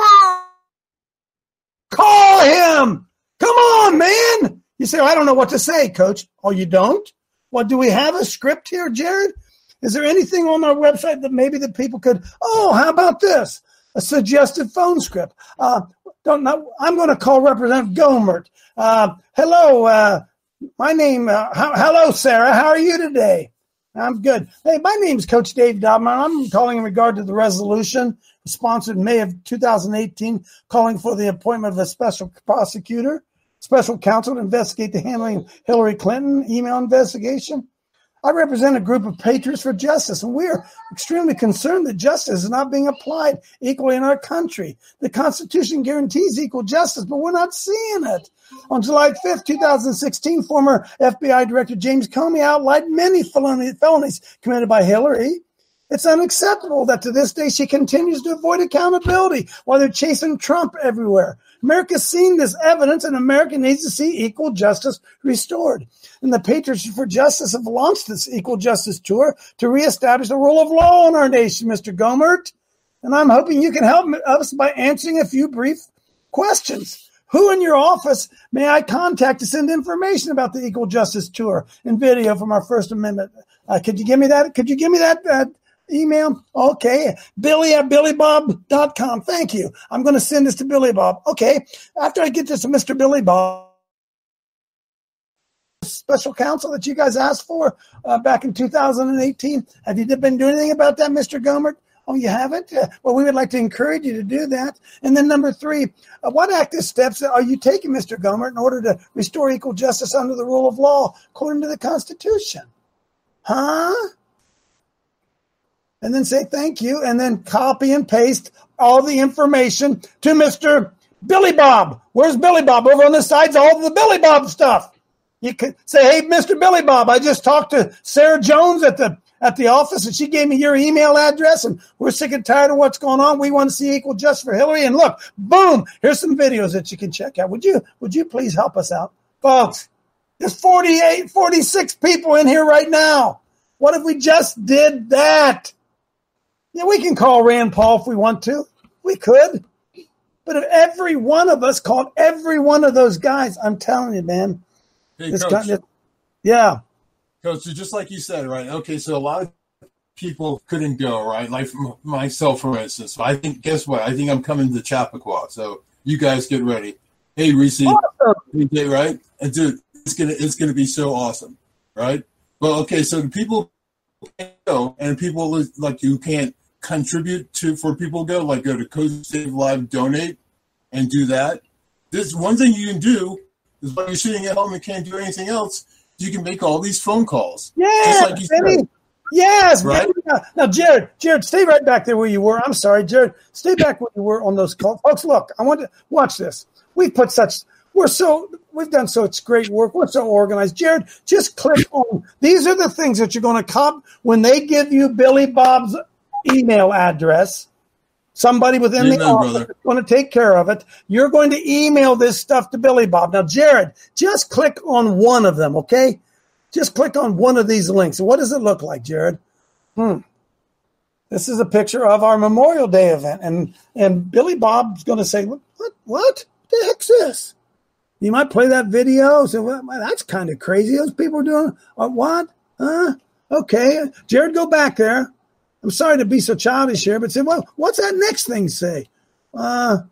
Call him. Come on, man. You say, I don't know what to say, Coach. Oh, you don't? Well, do we have a script here, Jared? Is there anything on our website that maybe the people could, how about this? A suggested phone script. Don't know. I'm going to call Representative Gohmert. Hello, my name, hello, Sarah. How are you today? I'm good. Hey, my name's Coach Dave Dobman. I'm calling in regard to the resolution sponsored in May of 2018, calling for the appointment of a special prosecutor, special counsel to investigate the handling of Hillary Clinton email investigation. I represent a group of patriots for justice, and we are extremely concerned that justice is not being applied equally in our country. The Constitution guarantees equal justice, but we're not seeing it. On July 5th, 2016, former FBI Director James Comey outlined many felonies committed by Hillary. It's unacceptable that to this day she continues to avoid accountability while they're chasing Trump everywhere. America's seen this evidence, and America needs to see equal justice restored. And the Patriots for Justice have launched this equal justice tour to reestablish the rule of law in our nation, Mr. Gohmert. And I'm hoping you can help us by answering a few brief questions. Who in your office may I contact to send information about the equal justice tour and video from our First Amendment? Could you give me that? Could you give me that email? Okay. Billy@BillyBob.com. Thank you. I'm going to send this to Billy Bob. Okay. After I get this to Mr. Billy Bob, special counsel that you guys asked for back in 2018. Have you been doing anything about that, Mr. Gohmert? Oh, you haven't? Well, we would like to encourage you to do that. And then number 3, what active steps are you taking, Mr. Gohmert, in order to restore equal justice under the rule of law according to the Constitution? Huh? And then say thank you, and then copy and paste all the information to Mr. Billy Bob. Where's Billy Bob? Over on the side's all the Billy Bob stuff. You could say, hey, Mr. Billy Bob, I just talked to Sarah Jones at the office, and she gave me your email address, and we're sick and tired of what's going on. We want to see equal justice for Hillary. And look, boom, here's some videos that you can check out. Would you please help us out? Folks, there's 46 people in here right now. What if we just did that? Yeah, we can call Rand Paul if we want to. We could. But if every one of us called every one of those guys, I'm telling you, man. Hey, Coach. Yeah. Coach, just like you said, right? Okay, so a lot of people couldn't go, right? Like myself, for instance. So guess what? I think I'm coming to Chappaqua. So you guys get ready. Hey, Reese. Awesome. Right? And dude, it's gonna be so awesome, right? Well, okay, so the people can't go, and people like you can't contribute for people to go, like go to Coach Dave Live, donate, and do that. This one thing you can do is while you're sitting at home and can't do anything else, you can make all these phone calls. Yeah, like you said. Yes, right? Now, Jared, stay right back there where you were. I'm sorry, Jared. Stay back where you were on those calls. Folks, look, I want to watch this. We've done such great work. We're so organized. Jared, just click on. These are the things that you're going to cop when they give you Billy Bob's email address. Somebody within the office is going to take care of it. You're going to email this stuff to Billy Bob. Now, Jared, just click on one of them, okay? Just click on one of these links. What does it look like, Jared? This is a picture of our Memorial Day event. And Billy Bob's going to say, what the heck's this? You might play that video. So well, that's kind of crazy. Those people are doing what? Okay. Jared, go back there. I'm sorry to be so childish here, but say, well, what's that next thing say? That's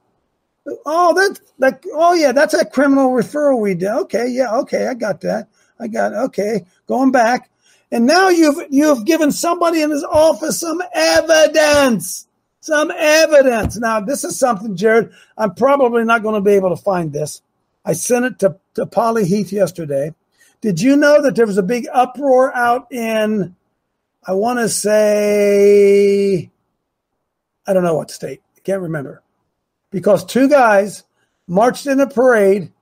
that criminal referral we did. Okay, I got that. Okay, going back. And now you've given somebody in his office some evidence. Now, this is something, Jared, I'm probably not going to be able to find this. I sent it to Polly Heath yesterday. Did you know that there was a big uproar out in, I want to say, I don't know what state. I can't remember. Because two guys marched in a parade.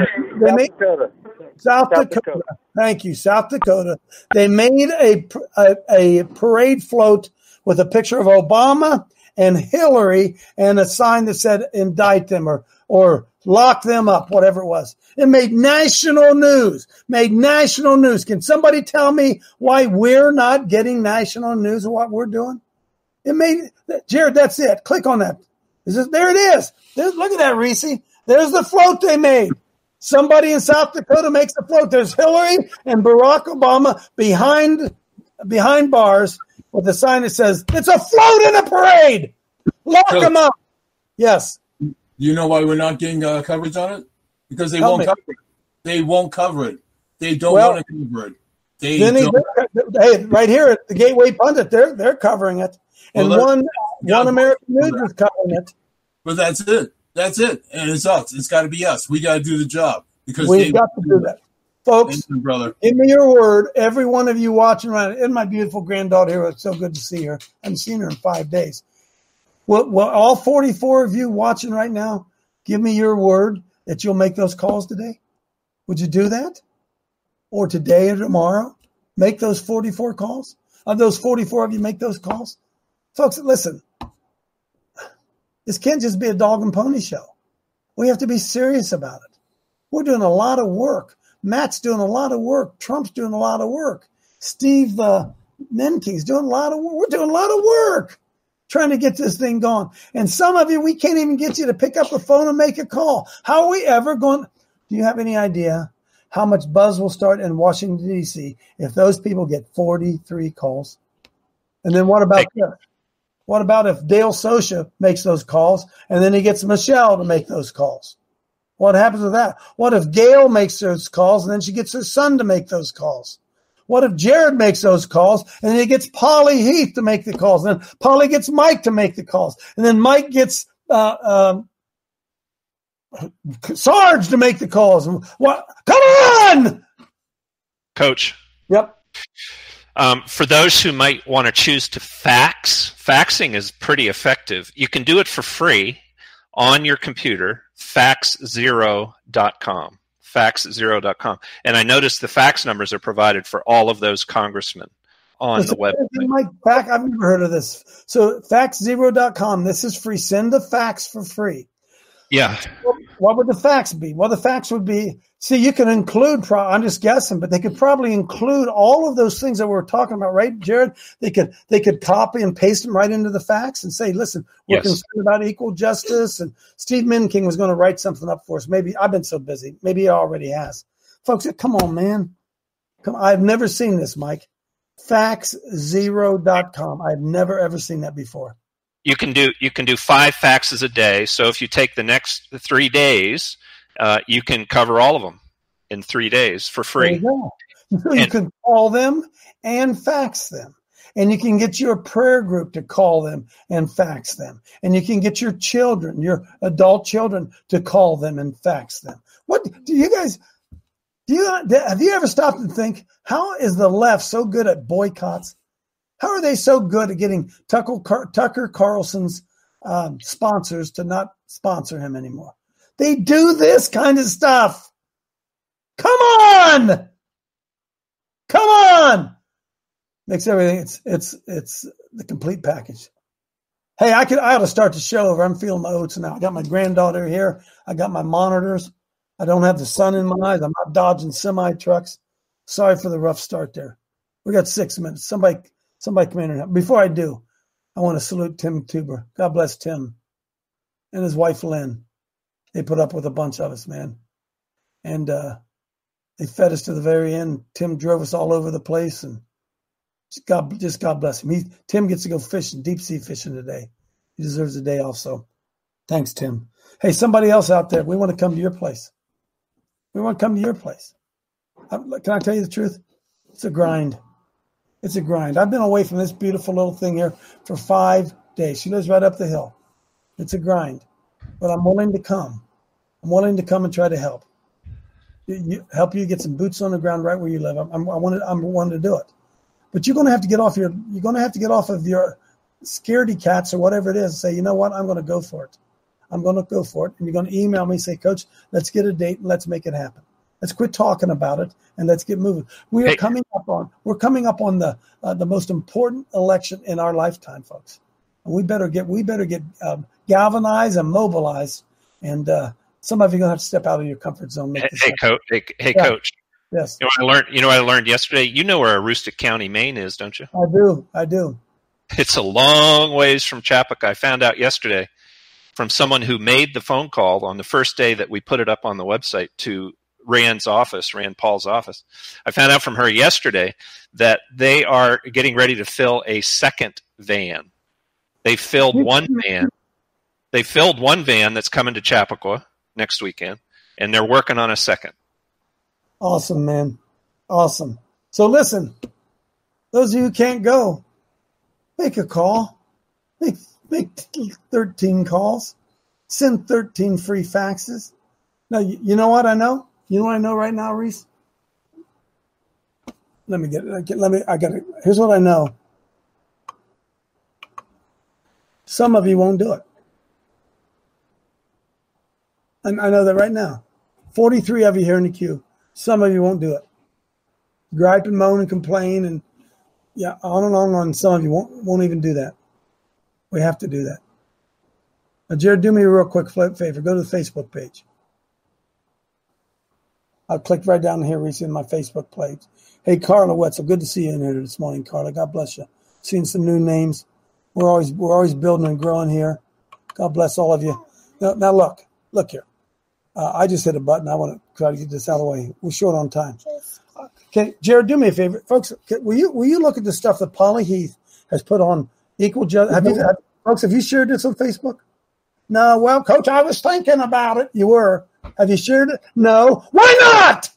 South Dakota. Thank you, South Dakota. They made a parade float with a picture of Obama and Hillary and a sign that said indict them or lock them up, whatever it was. It made national news. Can somebody tell me why we're not getting national news of what we're doing? Jared, that's it. Click on that. There it is. Look at that, Reese. There's the float they made. Somebody in South Dakota makes a float. There's Hillary and Barack Obama behind bars with a sign that says, it's a float in a parade. Lock them up. Yes. You know why we're not getting coverage on it? Because they won't cover it. They won't cover it. They don't want to cover it. Hey, right here at the Gateway Pundit, they're covering it. And one American News is covering it. But that's it. And it's us. It's got to be us. We got to do the job. Because we've got to do that. Folks, brother. Give me your word. Every one of you watching right now, and my beautiful granddaughter here, it's so good to see her. I haven't seen her in 5 days. Well, all 44 of you watching right now, give me your word that you'll make those calls today. Would you do that? Or today or tomorrow? Make those 44 calls? Of those 44 of you, make those calls? Folks, listen. This can't just be a dog and pony show. We have to be serious about it. We're doing a lot of work. Matt's doing a lot of work. Trump's doing a lot of work. Steve Menking's doing a lot of work. We're doing a lot of work trying to get this thing going. And some of you, we can't even get you to pick up the phone and make a call. How are we ever going? Do you have any idea how much buzz will start in Washington, D.C. if those people get 43 calls? And then what about this? What about if Dale Sosha makes those calls and then he gets Michelle to make those calls? What happens with that? What if Gail makes those calls and then she gets her son to make those calls? What if Jared makes those calls and then he gets Polly Heath to make the calls? And then Polly gets Mike to make the calls. And then Mike gets Sarge to make the calls. What? Come on! Coach. Yep. For those who might want to choose to fax, faxing is pretty effective. You can do it for free on your computer, faxzero.com. Faxzero.com. And I noticed the fax numbers are provided for all of those congressmen on the website. I've never heard of this. So faxzero.com, this is free. Send the fax for free. Yeah. What would the fax be? Well, the fax would be, see, you can include, I'm just guessing, but they could probably include all of those things that we're talking about, right, Jared? They could copy and paste them right into the fax and say, listen, we're concerned about equal justice. And Steve Minking was going to write something up for us. Maybe I've been so busy. Maybe he already has. Folks, come on, man. I've never seen this, Mike. Faxzero.com. I've never, ever seen that before. You can do 5 faxes a day. So if you take the next 3 days, you can cover all of them in 3 days for free. You can call them and fax them. And you can get your prayer group to call them and fax them. And you can get your children, your adult children, to call them and fax them. Have you ever stopped and think, how is the left so good at boycotts? How are they so good at getting Tucker Carlson's sponsors to not sponsor him anymore? They do this kind of stuff. Come on! Makes everything. It's the complete package. Hey, I ought to start the show over. I'm feeling my oats now. I got my granddaughter here. I got my monitors. I don't have the sun in my eyes. I'm not dodging semi trucks. Sorry for the rough start there. We got 6 minutes. Somebody come in and before I do, I want to salute Tim Tuber. God bless Tim and his wife Lynn they put up with a bunch of us, man. And they fed us to the very end. Tim drove us all over the place, and God bless him. Tim gets to go fishing, deep sea fishing today. He deserves a day off. So thanks, Tim. Hey, somebody else out there, we want to come to your place. We want to come to your place. Can I tell you the truth? It's a grind. It's a grind. I've been away from this beautiful little thing here for 5 days. She lives right up the hill. It's a grind, but I'm willing to come. I'm willing to come and try to help. Help you get some boots on the ground right where you live. I'm wanting to do it, but you're going to have to get off of your scaredy cats or whatever it is and say, you know what, I'm going to go for it. I'm going to go for it. And you're going to email me and say, Coach, let's get a date and let's make it happen. Let's quit talking about it and let's get moving. We're coming up on the most important election in our lifetime, folks. And we better get galvanized and mobilized. And some of you are going to have to step out of your comfort zone. Coach. Yes. You know what I learned yesterday? You know where Aroostook County, Maine is, don't you? I do. It's a long ways from Chapaka. I found out yesterday from someone who made the phone call on the first day that we put it up on the website to Rand Paul's office. I found out from her yesterday that they are getting ready to fill a second van. They filled one van. They filled one van that's coming to Chappaqua next weekend, and they're working on a second. Awesome, man. Awesome. So listen, those of you who can't go, make a call. Make 13 calls. Send 13 free faxes. Now, you know what I know? You know what I know right now, Reese? Here's what I know. Some of you won't do it. And I know that right now. 43 of you here in the queue. Some of you won't do it. Gripe and moan and complain and on and on and on. Some of you won't even do that. We have to do that. Now, Jared, do me a real quick favor. Go to the Facebook page. I'll click right down here, Reese, in my Facebook page. Hey, Carla Wetzel, good to see you in here this morning, Carla. God bless you. Seeing some new names. We're always building and growing here. God bless all of you. Now look here. I just hit a button. I want to try to get this out of the way. We're short on time. Okay, Jared, do me a favor, folks. Will you look at the stuff that Polly Heath has put on Equal Justice? Have you shared this on Facebook? No. Well, Coach, I was thinking about it. You were. Have you shared it? No. Why not?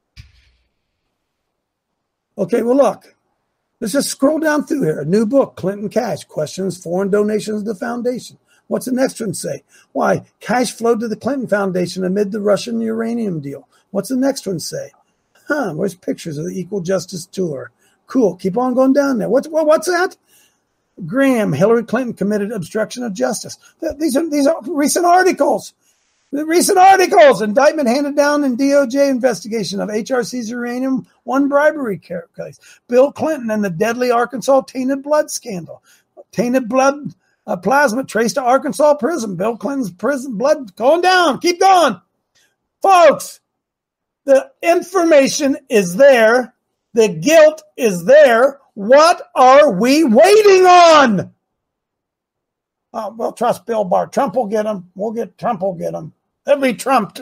Okay. Well, look. Let's just scroll down through here. A new book, Clinton Cash, Questions Foreign Donations to the Foundation. What's the next one say? Why? Cash flowed to the Clinton Foundation amid the Russian uranium deal. What's the next one say? Where's pictures of the Equal Justice Tour? Cool. Keep on going down there. What's that? Graham, Hillary Clinton committed obstruction of justice. These are recent articles. Recent articles. Indictment handed down in DOJ investigation of HRC's Uranium One bribery case. Bill Clinton and the deadly Arkansas tainted blood scandal. Tainted blood plasma traced to Arkansas prison. Bill Clinton's prison blood going down. Keep going. Folks, the information is there. The guilt is there. What are we waiting on? We'll trust Bill Barr. Trump will get him. Trump will get him. They'll be trumped.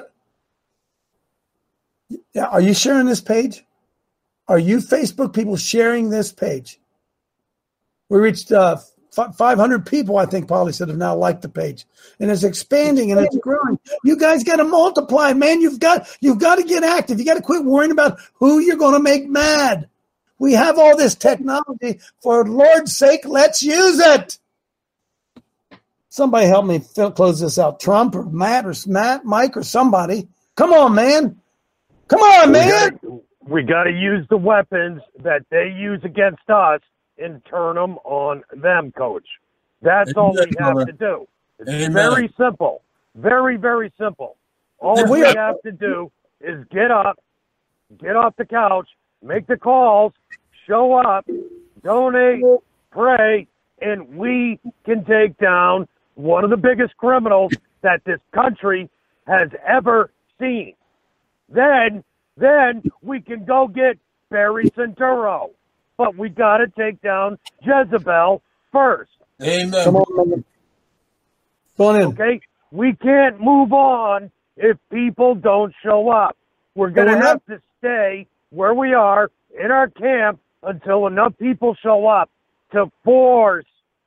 Yeah, are you sharing this page? Are you Facebook people sharing this page? We reached 500 people, I think Polly said, have now liked the page. And it's expanding and it's growing. You guys got to multiply, man. You've got to get active. You got to quit worrying about who you're going to make mad. We have all this technology. For Lord's sake, let's use it. Somebody help me close this out. Trump or Matt, Mike or somebody. Come on, man. Come on, man. We got to use the weapons that they use against us and turn them on them, Coach. That's all we have to do. It's very simple. Very, very simple. All we have to do is get up, get off the couch, make the calls, show up, donate, pray, and we can take down one of the biggest criminals that this country has ever seen. Then we can go get Barry Centuro. But we got to take down Jezebel first. Amen. Come on, man. Go on in. Okay? we can't move on if people don't show up. We're going to have to stay where we are in our camp until enough people show up to force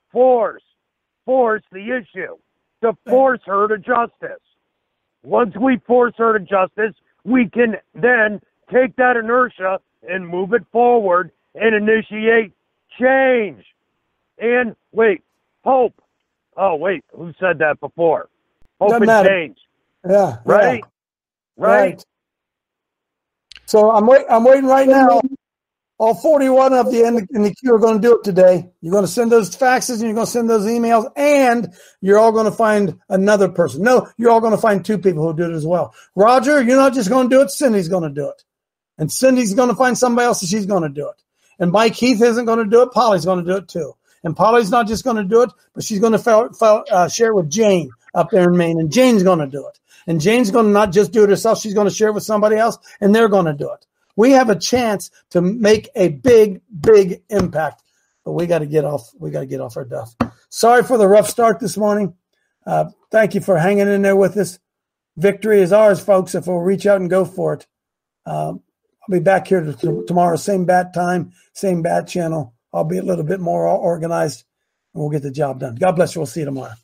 the issue, to force her to justice. Once we force her to justice, we can then take that inertia and move it forward and initiate change. And wait, hope. Oh, wait, who said that before? Hope Doesn't and matter. change. Yeah. Right? Yeah. Right? So I'm waiting right now. All 41 of you in the queue are going to do it today. You're going to send those faxes and you're going to send those emails, and you're all going to find another person. No, you're all going to find two people who do it as well. Roger, you're not just going to do it. Cindy's going to do it. And Cindy's going to find somebody else and she's going to do it. And Mike Heath isn't going to do it. Polly's going to do it too. And Polly's not just going to do it, but she's going to share it with Jane up there in Maine. And Jane's going to do it. And Jane's going to not just do it herself. She's going to share it with somebody else, and they're going to do it. We have a chance to make a big, big impact, but we got to get off. We got to get off our duff. Sorry for the rough start this morning. Thank you for hanging in there with us. Victory is ours, folks, if we'll reach out and go for it. I'll be back here tomorrow, same bat time, same bat channel. I'll be a little bit more organized, and we'll get the job done. God bless you. We'll see you tomorrow.